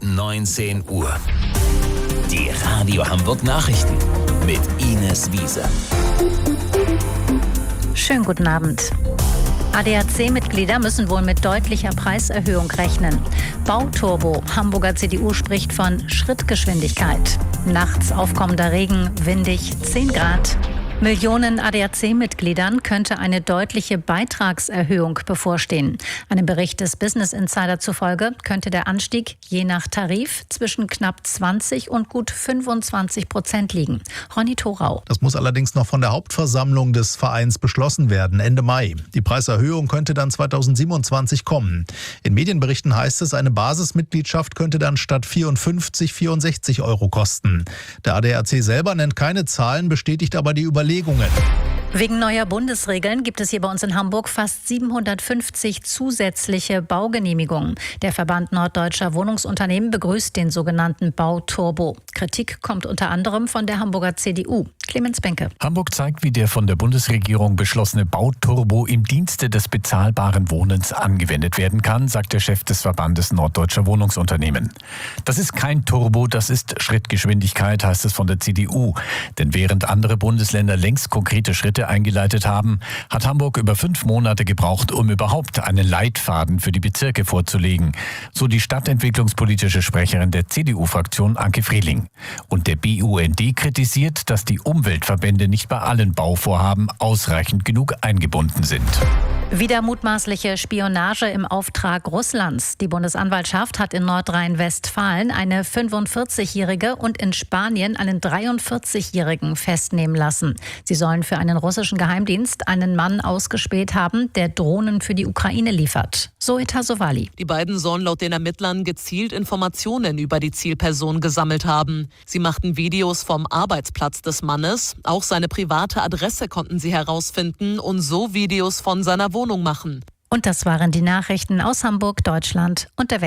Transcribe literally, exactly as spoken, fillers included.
neunzehn Uhr. Die Radio Hamburg Nachrichten mit Ines Wiese. Schönen guten Abend. A D A C-Mitglieder müssen wohl mit deutlicher Preiserhöhung rechnen. Bauturbo. Hamburger C D U spricht von Schrittgeschwindigkeit. Nachts aufkommender Regen, windig, zehn Grad. Millionen A D A C-Mitgliedern könnte eine deutliche Beitragserhöhung bevorstehen. Einem Bericht des Business Insider zufolge könnte der Anstieg je nach Tarif zwischen knapp zwanzig und gut fünfundzwanzig Prozent liegen. Ronny Thorau. Das muss allerdings noch von der Hauptversammlung des Vereins beschlossen werden, Ende Mai. Die Preiserhöhung könnte dann zweitausendsiebenundzwanzig kommen. In Medienberichten heißt es, eine Basismitgliedschaft könnte dann statt vierundfünfzig vierundsechzig Euro kosten. Der A D A C selber nennt keine Zahlen, bestätigt aber die Überlegungen. Wegen neuer Bundesregeln gibt es hier bei uns in Hamburg fast siebenhundertfünfzig zusätzliche Baugenehmigungen. Der Verband Norddeutscher Wohnungsunternehmen begrüßt den sogenannten Bauturbo. Kritik kommt unter anderem von der Hamburger C D U. Clemens Benke. Hamburg zeigt, wie der von der Bundesregierung beschlossene Bauturbo im Dienste des bezahlbaren Wohnens angewendet werden kann, sagt der Chef des Verbandes Norddeutscher Wohnungsunternehmen. Das ist kein Turbo, das ist Schrittgeschwindigkeit, heißt es von der C D U. Denn während andere Bundesländer längst konkrete Schritte eingeleitet haben, hat Hamburg über fünf Monate gebraucht, um überhaupt einen Leitfaden für die Bezirke vorzulegen. So die stadtentwicklungspolitische Sprecherin der C D U-Fraktion Anke Frehling. Und der B U N D kritisiert, dass die Umweltverbände nicht bei allen Bauvorhaben ausreichend genug eingebunden sind. Wieder mutmaßliche Spionage im Auftrag Russlands. Die Bundesanwaltschaft hat in Nordrhein-Westfalen eine fünfundvierzigjährige und in Spanien einen dreiundvierzigjährigen festnehmen lassen. Sie sollen für einen russischen Geheimdienst einen Mann ausgespäht haben, der Drohnen für die Ukraine liefert. Zoeta Sowali. Die beiden sollen laut den Ermittlern gezielt Informationen über die Zielperson gesammelt haben. Sie machten Videos vom Arbeitsplatz des Mannes. Auch seine private Adresse konnten sie herausfinden und so Videos von seiner Wohnung machen. Und das waren die Nachrichten aus Hamburg, Deutschland und der Welt.